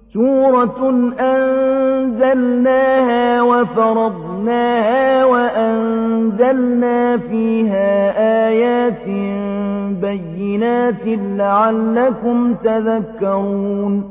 سورة أنزلناها وفرضناها وأنزلنا فيها آيات بينات لعلكم تذكرون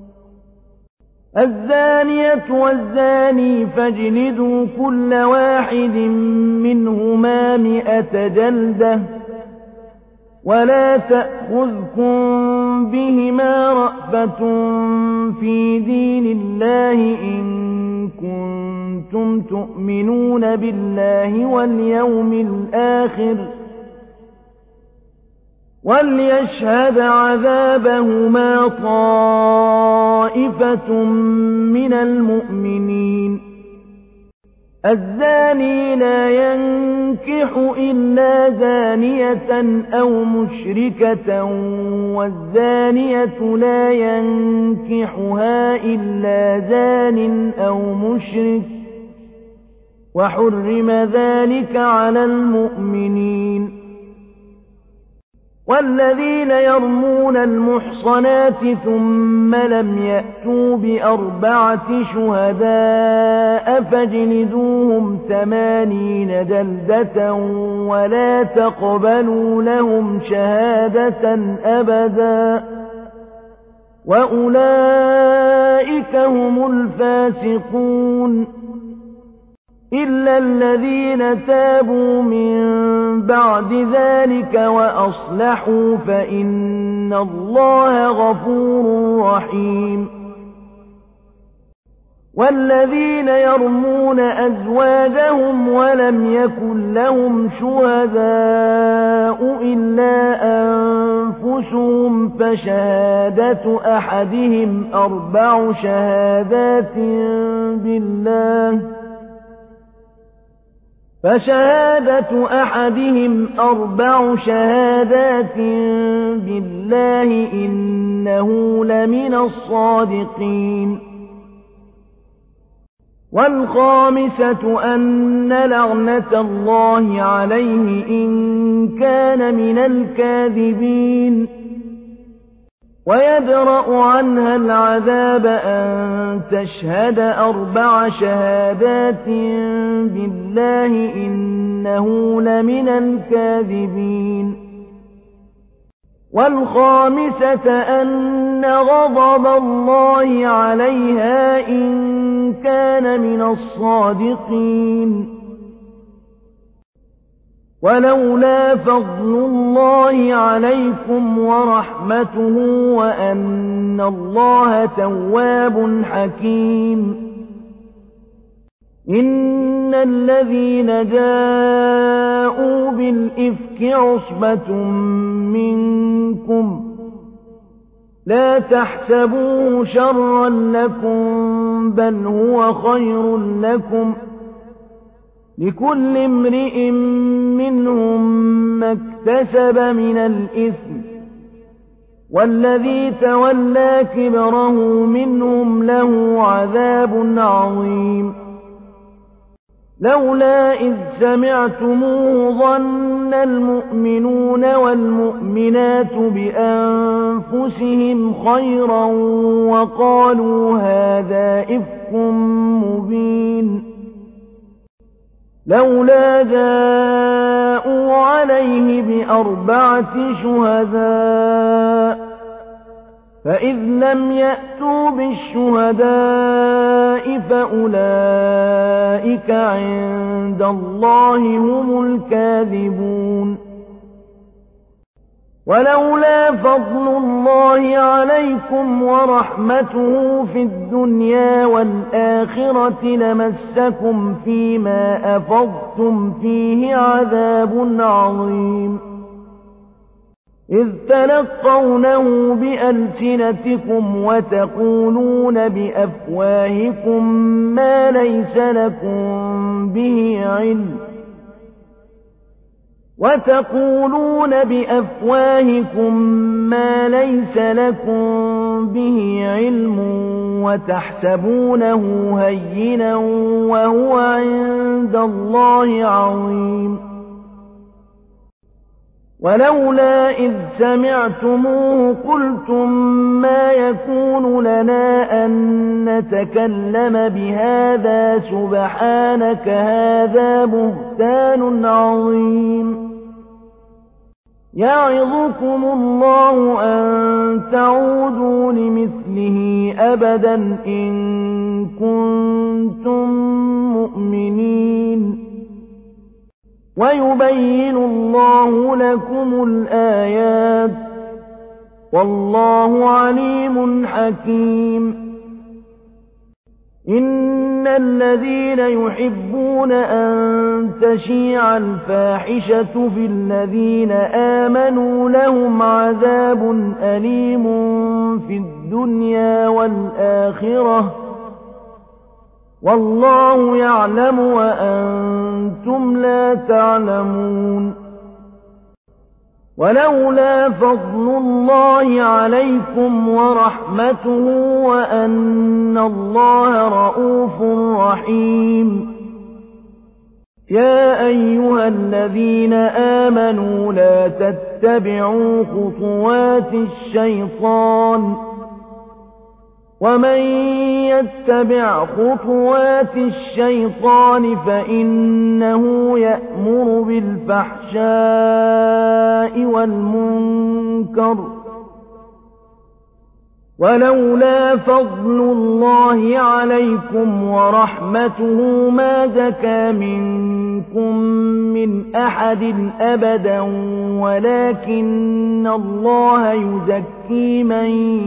الزانية والزاني فاجلدوا كل واحد منهما 100 جلدة ولا تأخذكم بهما رأفة في دين الله إن كنتم تؤمنون بالله واليوم الآخر وليشهد عذابهما طائفة من المؤمنين الزاني لا ينكح إلا زانية أو مشركة والزانية لا ينكحها إلا زان أو مشرك وحرم ذلك على المؤمنين والذين يرمون المحصنات ثم لم يأتوا ب4 شهداء فاجلدوهم 80 جلدة ولا تقبلوا لهم شهادة أبدا وأولئك هم الفاسقون إلا الذين تابوا من بعد ذلك وأصلحوا فإن الله غفور رحيم والذين يرمون أزواجهم ولم يكن لهم شهداء إلا أنفسهم فشهادة أحدهم 4 شهادات بالله إنه لمن الصادقين والخامسة أن لعنة الله عليه إن كان من الكاذبين ويدرأ عنها العذاب أن تشهد 4 شهادات بالله إنه لمن الكاذبين والخامسة أن غضب الله عليها إن كان من الصادقين ولولا فضل الله عليكم ورحمته وأن الله تواب حكيم إن الذين جاءوا بالإفك عصبة منكم لا تحسبوه شرا لكم بل هو خير لكم لكل امرئ منهم ما اكتسب من الإثم والذي تولى كبره منهم له عذاب عظيم لولا إذ سمعتموه ظن المؤمنون والمؤمنات بأنفسهم خيرا وقالوا هذا إفك مبين لولا جاءوا عليه ب4 شهداء فإذ لم يأتوا بالشهداء فأولئك عند الله هم الكاذبون ولولا فضل الله عليكم ورحمته في الدنيا والآخرة لمسكم فيما أفضتم فيه عذاب عظيم إذ تلقونه بألسنتكم وتقولون بأفواهكم ما ليس لكم به علم وتحسبونه هينا وهو عند الله عظيم ولولا إذ سمعتموه قلتم ما يكون لنا أن نتكلم بهذا سبحانك هذا بهتان عظيم يعظكم الله أن تعودوا لمثله أبدا إن كنتم مؤمنين ويبين الله لكم الآيات والله عليم حكيم إن الذين يحبون أن تشيع الفاحشة في الذين آمنوا لهم عذاب أليم في الدنيا والآخرة والله يعلم وأنتم لا تعلمون ولولا فضل الله عليكم ورحمته وأن الله رءوف رحيم يا أيها الذين آمنوا لا تتبعوا خطوات الشيطان ومن يتبع خطوات الشيطان فإنه يأمر بالفحشاء والمنكر ولولا فضل الله عليكم ورحمته ما زكى منكم من أحد أبدا ولكن الله يزكي من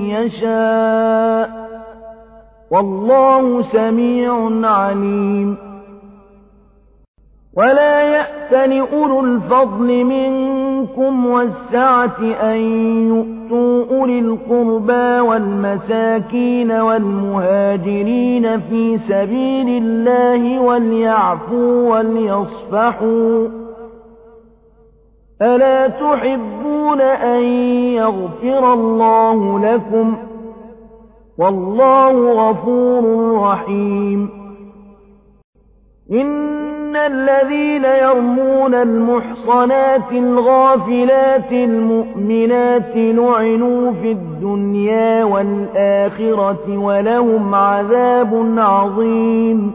يشاء والله سميع عليم ولا يأتل أولو الفضل منكم والسعة أن يؤتوا أولي القربى والمساكين والمهاجرين في سبيل الله وليعفوا وليصفحوا ألا تحبون أن يغفر الله لكم والله غفور رحيم إن الذين يرمون المحصنات الغافلات المؤمنات لعنوا في الدنيا والآخرة ولهم عذاب عظيم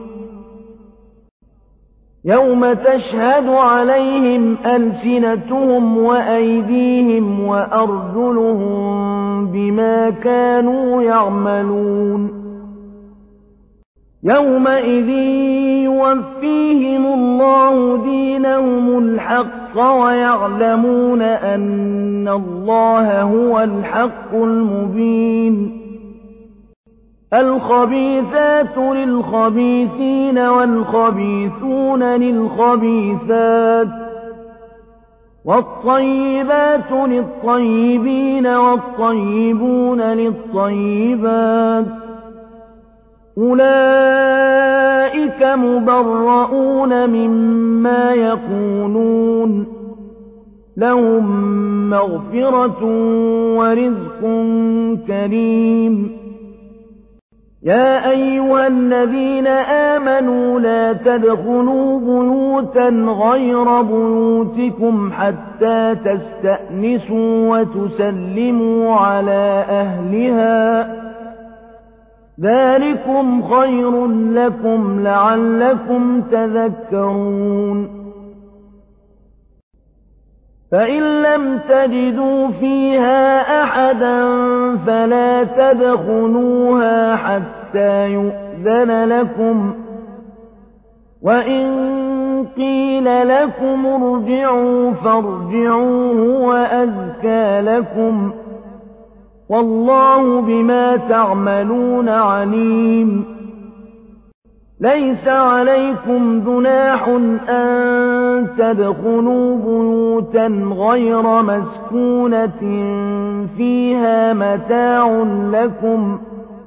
يوم تشهد عليهم ألسنتهم وأيديهم وأرجلهم بما كانوا يعملون يومئذ يوفيهم الله دينهم الحق ويعلمون أن الله هو الحق المبين الخبيثات للخبيثين والخبيثون للخبيثات والطيبات للطيبين والطيبون للطيبات أولئك مبرؤون مما يقولون لهم مغفرة ورزق كريم يا أيها الذين آمنوا لا تدخلوا بيوتا غير بيوتكم حتى تستأنسوا وتسلموا على أهلها ذلكم خير لكم لعلكم تذكرون فإن لم تجدوا فيها أحدا فلا تدخلوها حتى يؤذن لكم وإن قيل لكم ارجعوا فارجعوا هو أزكى لكم والله بما تعملون عليم ليس عليكم جناح أن تدخلوا بيوتا غير مسكونة فيها متاع لكم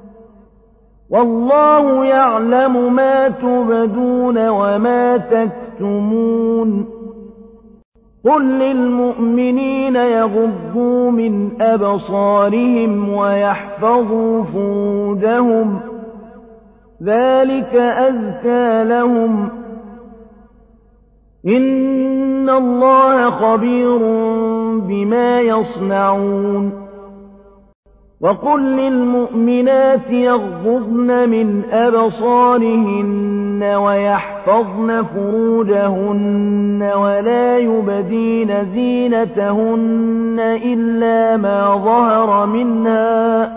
والله يعلم ما تبدون وما تكتمون قل للمؤمنين يغضوا من أبصارهم ويحفظوا فروجهم ذلك أزكى لهم إن إِنَّ اللَّهَ خَبِيرٌ بِمَا يَصْنَعُونَ وَقُل لِّلْمُؤْمِنَاتِ يَغْضُضْنَ مِنْ أَبْصَارِهِنَّ وَيَحْفَظْنَ فُرُوجَهُنَّ وَلَا يُبْدِينَ زِينَتَهُنَّ إِلَّا مَا ظَهَرَ مِنْهَا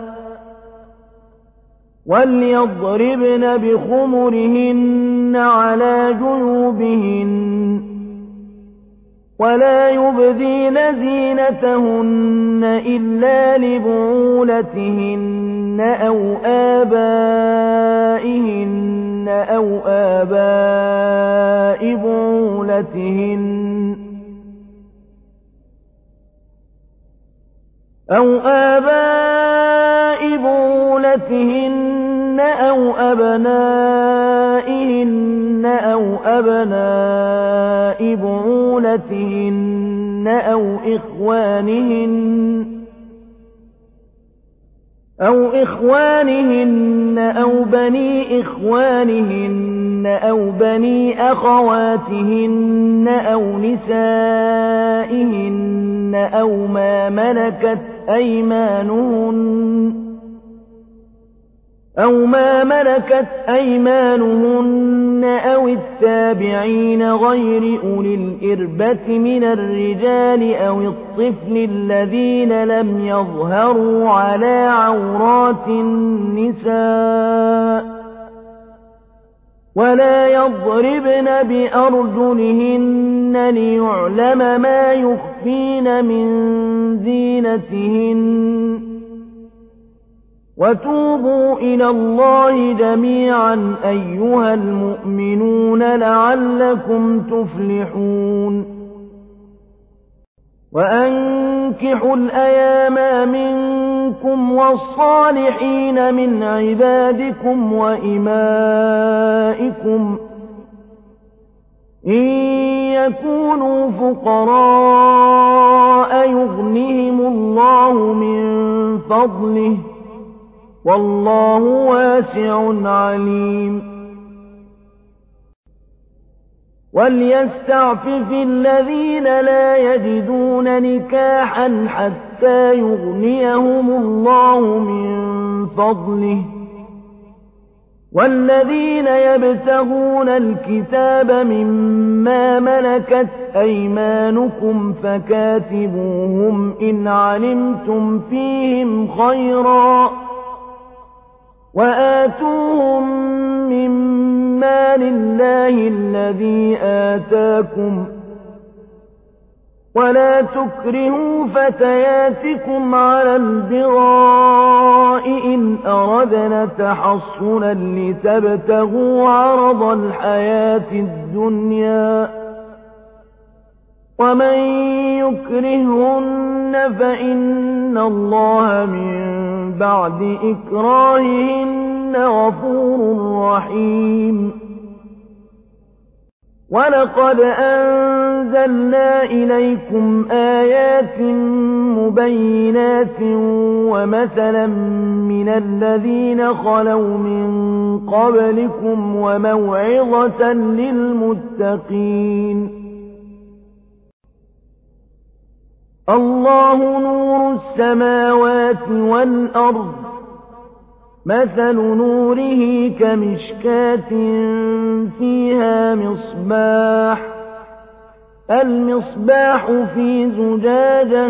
وَلْيَضْرِبْنَ بِخُمُرِهِنَّ عَلَىٰ جُيُوبِهِنَّ وَلَا يُبْدِينَ زِينَتَهُنَّ إِلَّا لِبُعُولَتِهِنَّ أَوْ آبَائِهِنَّ أَوْ آبَاءِ بُعُولَتِهِنَّ أَوْ أَبْنَائِهِنَّ أَوْ أَبْنَاءِ بُعُولَتِهِنَّ أَوْ إِخْوَانِهِنَّ أَوْ بَنِي إِخْوَانِهِنَّ أَوْ بَنِي أَخَوَاتِهِنَّ أَوْ نِسَائِهِنَّ أَوْ مَا مَلَكَتْ أَيْمَانُهُنَّ أَوِ التَّابِعِينَ غَيْرِ أُولِي الْإِرْبَةِ مِنَ الرِّجَالِ أَوِ الطِّفْلِ الَّذِينَ لَمْ يَظْهَرُوا عَلَىٰ عَوْرَاتِ النِّسَاءِ وَلَا يَضْرِبْنَ بِأَرْجُلِهِنَّ لِيُعْلَمَ مَا يُخْفِينَ مِن زِينَتِهِنَّ وَتُوبُوا إِلَى اللَّهِ جَمِيعًا أَيُّهَا الْمُؤْمِنُونَ لَعَلَّكُمْ تُفْلِحُونَ وَأَنكِحُوا الْأَيَامَىٰ مِنكُمْ وَالصَّالِحِينَ مِنْ عِبَادِكُمْ وَإِمَائِكُمْ إِن يَكُونُوا فُقَرَاءَ يُغْنِهِمُ اللَّهُ مِن فَضْلِهِ وَاللَّهُ وَاسِعٌ عَلِيمٌ وَلْيَسْتَعْفِفِ الَّذِينَ لَا يَجِدُونَ نِكَاحًا حَتَّىٰ يُغْنِيَهُمُ اللَّهُ مِن فَضْلِهِ وَالَّذِينَ يَبْتَغُونَ الْكِتَابَ مِمَّا مَلَكَتْ أَيْمَانُكُمْ فَكَاتِبُوهُمْ إِنْ عَلِمْتُمْ فِيهِمْ خَيْرًا وَآتُوهُم مِّن مَّالِ اللَّهِ الَّذِي آتَاكُمْ وَلَا تُكْرِهُوا فَتَيَاتِكُمْ عَلَى الْبِغَاءِ إِنْ أَرَدْنَ تَحَصُّنًا لِّتَبْتَغُوا عَرَضَ الْحَيَاةِ الدُّنْيَا وَمَن يُكْرِههُّنَّ فَإِنَّ اللَّهَ مِن بَعْدِ إِكْرَاهِهِنَّ غَفُورٌ رَّحِيمٌ وَلَقَدْ أَنزَلْنَا إِلَيْكُمْ آيَاتٍ مُّبَيِّنَاتٍ وَمَثَلًا مِّنَ الَّذِينَ خَلَوْا مِن قَبْلِكُمْ وَمَوْعِظَةً لِّلْمُتَّقِينَ اللَّهُ نُورُ السَّمَاوَاتِ وَالْأَرْضِ مَثَلُ نُورِهِ كَمِشْكَاةٍ فِيهَا مِصْبَاحٌ الْمِصْبَاحُ فِي زُجَاجَةٍ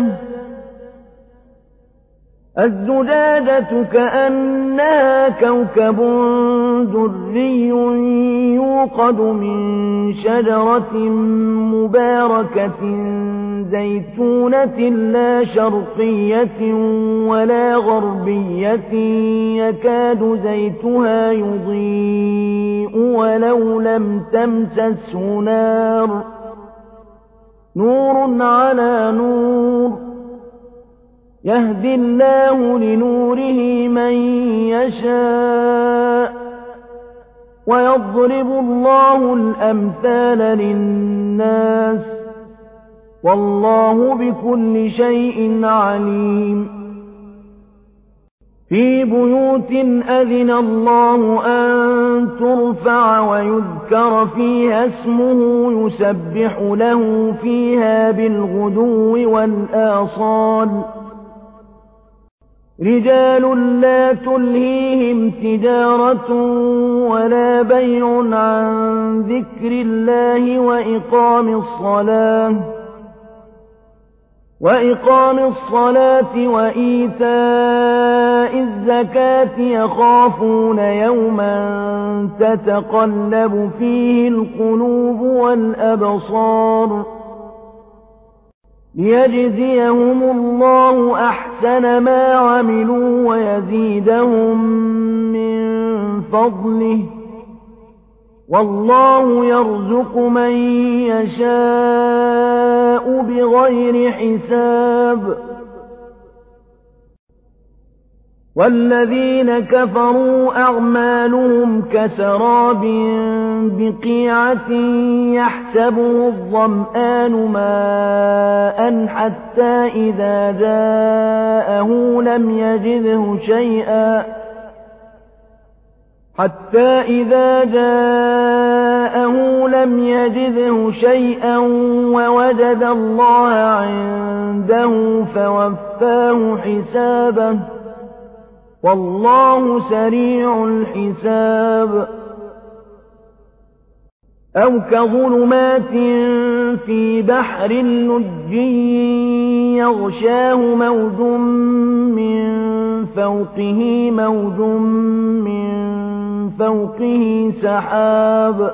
الزُّجَاجَةُ كَأَنَّهَا كَوْكَبٌ دُرِّيٌّ يُوقَدُ مِن شَجَرَةٍ مُّبَارَكَةٍ زَيْتُونَةٍ لَّا شَرْقِيَّةٍ وَلَا غَرْبِيَّةٍ يَكَادُ زَيْتُهَا يُضِيءُ وَلَوْ لَمْ تَمْسَسْهُ نَارٌ نُّورٌ عَلَىٰ نُورٍ يَهْدِي اللَّهُ لِنُورِهِ مَن يَشَاءُ وَيَضْرِبُ اللَّهُ الْأَمْثَالَ لِلنَّاسِ وَاللَّهُ بِكُلِّ شَيْءٍ عَلِيمٌ في بيوت أذن الله أن ترفع ويذكر فيها اسمه يسبح له فيها بالغدو والآصال رجال لا تلهيهم تجارة ولا بيع عن ذكر الله وإقام الصلاة وإيتاء الزكاة يخافون يوما تتقلب فيه القلوب والأبصار ليجزيهم الله أحسن ما عملوا ويزيدهم من فضله والله يرزق من يشاء بغير حساب والذين كفروا أعمالهم كسراب بقيعة يحسبه الظمآن ماء حتى إذا جاءه لم يجده شيئا ووجد الله عنده فوفاه حسابه والله سريع الحساب أو كظلمات في بحر لجي يغشاه موج من فوقه سحاب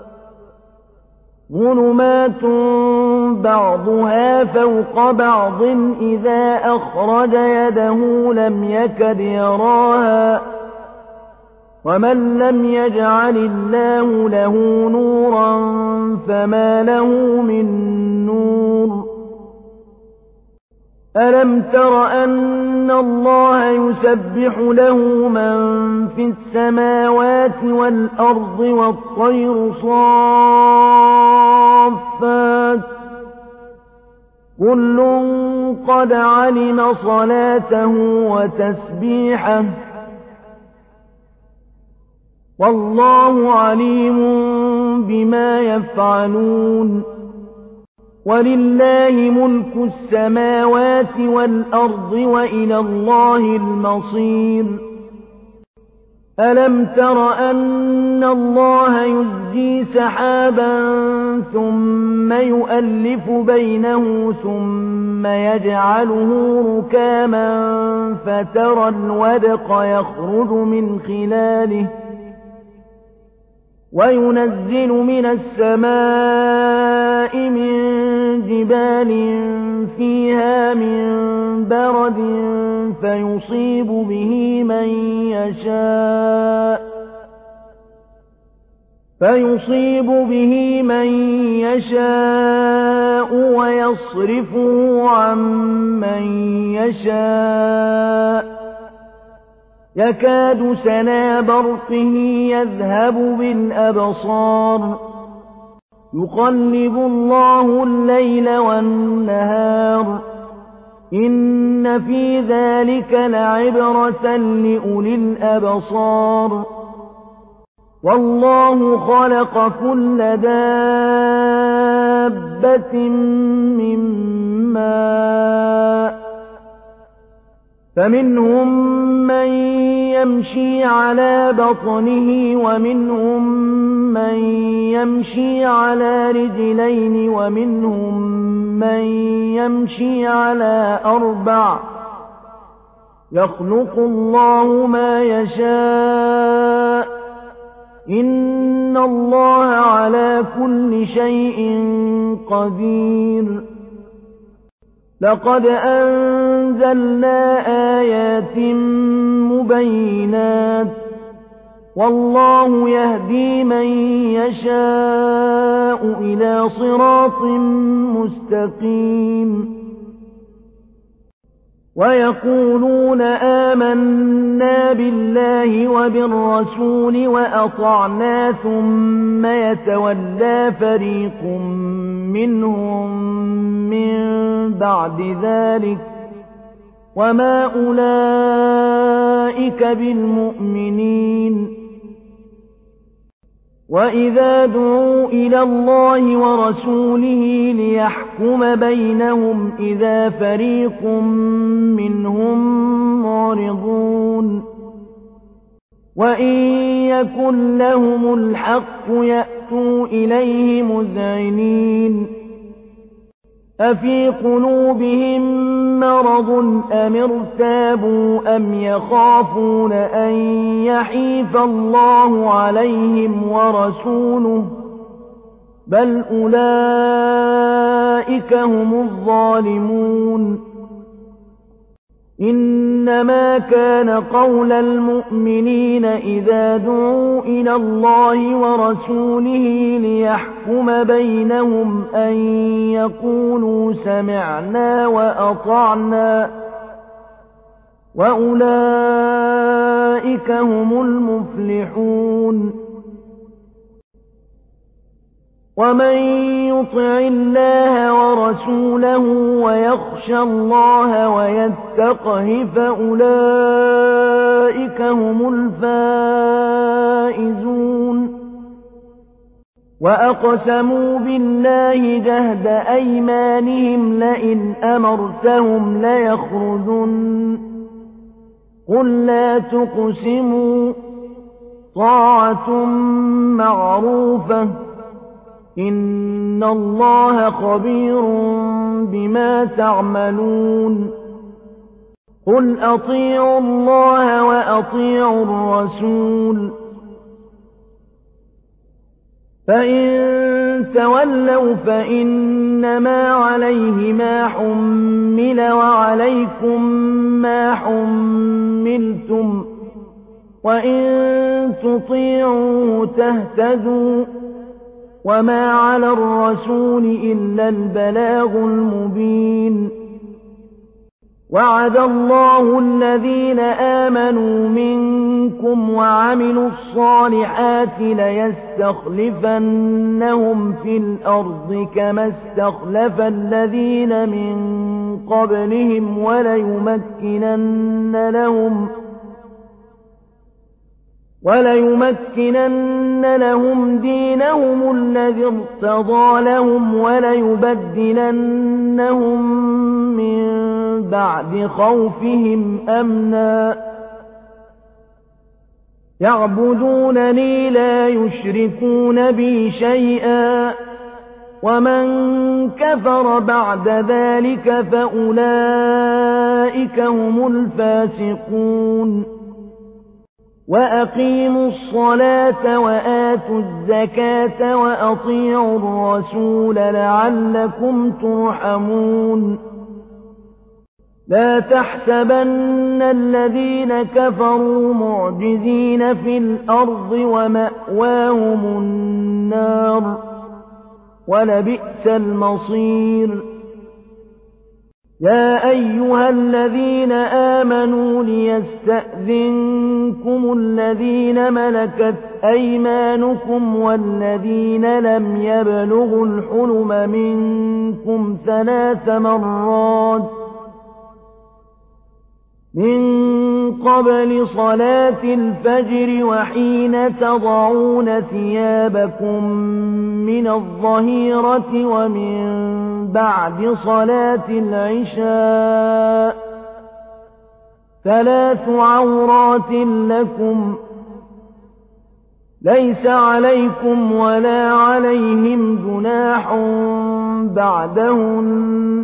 ظلمات بعضها فوق بعض إذا أخرج يده لم يكد يراها ومن لم يجعل الله له نورا فما له من نور ألم تر أن الله يسبح له من في السماوات والأرض والطير صافات كل قد علم صلاته وتسبيحه والله عليم بما يفعلون ولله ملك السماوات والأرض وإلى الله المصير ألم تر أن الله يزجي سحابا ثم يؤلف بينه ثم يجعله ركاما فترى الودق يخرج من خلاله وينزل من السماء من جبال فيها من برد فيصيب به من يشاء ويصرفه عن من يشاء يكاد سنا برقه يذهب بالأبصار يقلب الله الليل والنهار إن في ذلك لعبرة لأولي الأبصار والله خلق كل دابة من ماء فمنهم من يمشي على بطنه ومنهم من يمشي على رجلين ومنهم من يمشي على أربع يخلق الله ما يشاء إن الله على كل شيء قدير لقد أنزلنا آيات مبينات والله يهدي من يشاء إلى صراط مستقيم ويقولون آمنا بالله وبالرسول وأطعنا ثم يتولى فريق منهم من بعد ذلك وما أولئك بالمؤمنين. وإذا دعوا إلى الله ورسوله ليحكم بينهم إذا فريق منهم معرضون. وإن يكن لهم الحق يأتوا إليه مذعنين. أفي قلوبهم مرض أم ارتابوا أم يخافون أن يحيف الله عليهم ورسوله بل أولئك هم الظالمون. إنما كان قول المؤمنين إذا دعوا إلى الله ورسوله ليحكم بينهم أن يقولوا سمعنا وأطعنا وأولئك هم المفلحون. ومن يطع الله ورسوله ويخشى الله ويتقه فأولئك هم الفائزون. وأقسموا بالله جهد أيمانهم لئن أمرتهم ليخرجن قل لا تقسموا طاعة معروفة إن الله خبير بما تعملون. قل أطيعوا الله وأطيعوا الرسول فإن تولوا فإنما عليه ما حمل وعليكم ما حملتم وإن تطيعوه تهتدوا وما على الرسول إلا البلاغ المبين. وعد الله الذين آمنوا منكم وعملوا الصالحات ليستخلفنهم في الأرض كما استخلف الذين من قبلهم وليمكنن لهم دينهم الذي ارتضى لهم وليبدلنهم من بعد خوفهم أمنا يعبدونني لا يشركون بي شيئا ومن كفر بعد ذلك فأولئك هم الفاسقون. وأقيموا الصلاة وآتوا الزكاة وأطيعوا الرسول لعلكم ترحمون. لا تحسبن الذين كفروا معجزين في الأرض ومأواهم النار ولبئس المصير. يا أيها الذين آمنوا ليستأذنكم الذين ملكت أيمانكم والذين لم يبلغوا الحلم منكم 3 مرات من قبل صلاة الفجر وحين تضعون ثيابكم من الظهيرة ومن بعد صلاة العشاء 3 عورات لكم ليس عليكم ولا عليهم جناح بعدهن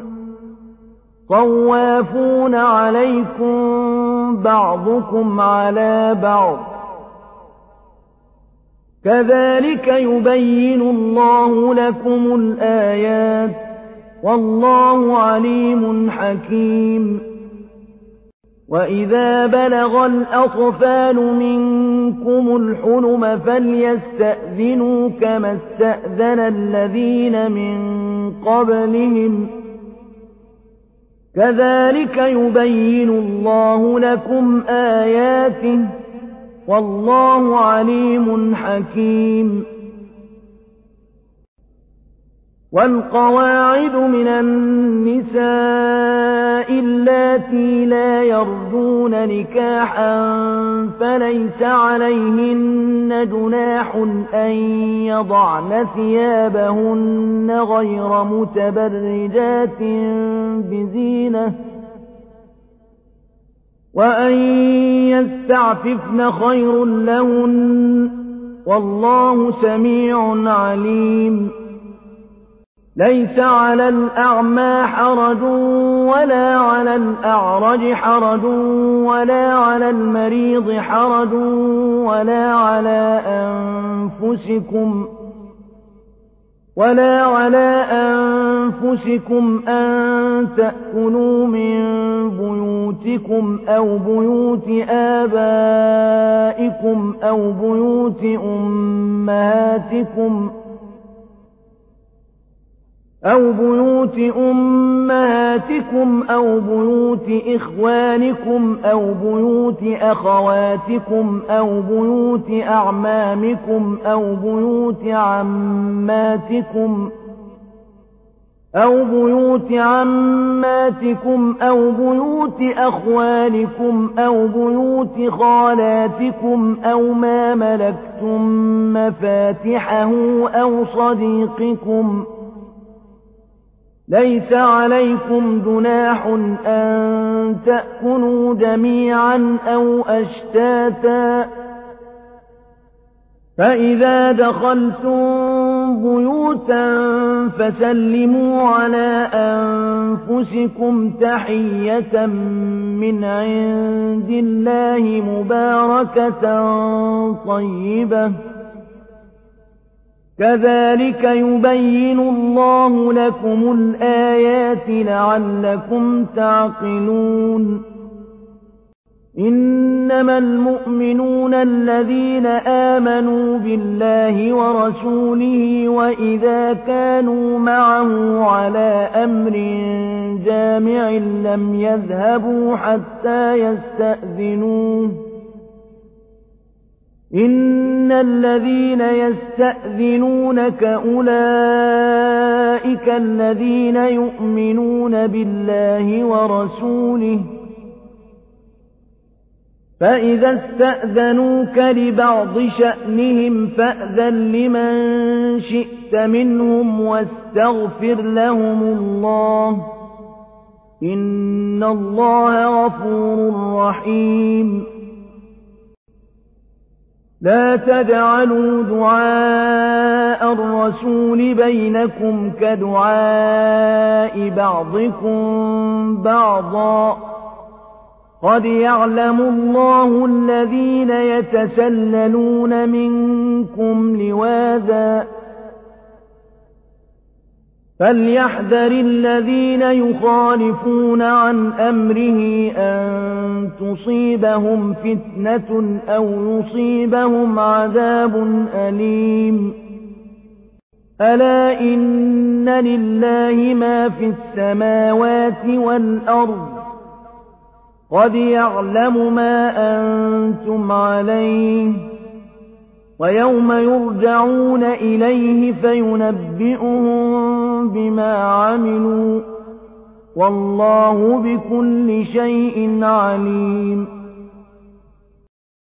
طوافون عليكم بعضكم على بعض كذلك يبين الله لكم الآيات والله عليم حكيم. وإذا بلغ الأطفال منكم الحلم فليستأذنوا كما استأذن الذين من قبلهم كذلك يبين الله لكم آياته والله عليم حكيم. والقواعد من النساء اللاتي لا يرجون نكاحا فليس عليهن جناح أن يضعن ثيابهن غير متبرجات بزينة وأن يستعففن خير لهن والله سميع عليم ليس على الأعمى حرج ولا على الأعرج حرج ولا على المريض حرج ولا على أنفسكم أن تأكلوا من بيوتكم أو بيوت آبائكم أو بيوت أمهاتكم أو بيوت إخوانكم أو بيوت أخواتكم أو بيوت أعمامكم أو بيوت عماتكم أو بيوت أخوالكم أو بيوت خالاتكم أو ما ملكتم مفاتحه أو صديقكم ليس عليكم جناح أن تأكلوا جميعا أو أشتاتا فإذا دخلتم بيوتا فسلموا على أنفسكم تحية من عند الله مباركة طيبة كذلك يبين الله لكم الآيات لعلكم تعقلون إنما المؤمنون الذين آمنوا بالله ورسوله وإذا كانوا معه على أمر جامع لم يذهبوا حتى يستأذنوه إن الذين يستأذنونك أولئك الذين يؤمنون بالله ورسوله فإذا استأذنوك لبعض شأنهم فأذن لمن شئت منهم واستغفر لهم الله إن الله غفور رحيم لا تجعلوا دعاء الرسول بينكم كدعاء بعضكم بعضا قد يعلم الله الذين يتسللون منكم لواذا فليحذر الذين يخالفون عن أمره أن تصيبهم فتنة أو يصيبهم عذاب أليم ألا إن لله ما في السماوات والأرض قد يعلم ما أنتم عليه ويوم يرجعون إليه فينبئهم بما عملوا والله بكل شيء عليم